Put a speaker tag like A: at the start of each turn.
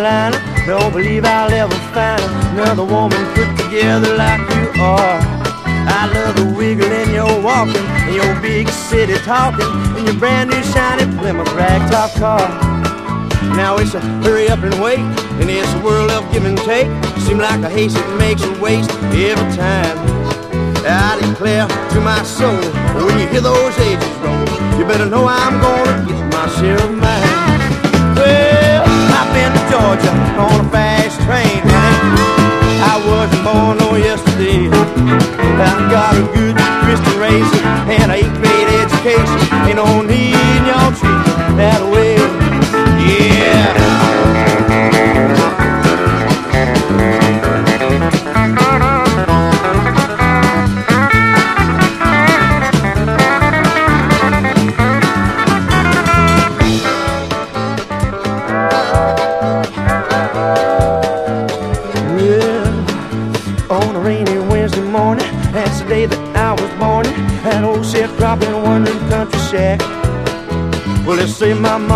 A: Carolina. Don't believe I'll ever find another woman put together like you are. I love the wiggle in your walking, and your big city talking, and your brand new shiny Plymouth ragtop car. Now it's a hurry up and wait, and it's a world of give and take. Seems like a haste that makes you waste every time. I declare to my soul, when you hear those ages roll, you better know I'm gonna get my share of mine. Well, I've been to Georgia on a fast train, honey. I wasn't born no yesterday. I got a good Christian raising and an 8th grade education. Ain't no need in y'all treat me that way. Yeah. That's the day that I was born. That old sharecropping, wandering country shack. Well, let's say my mom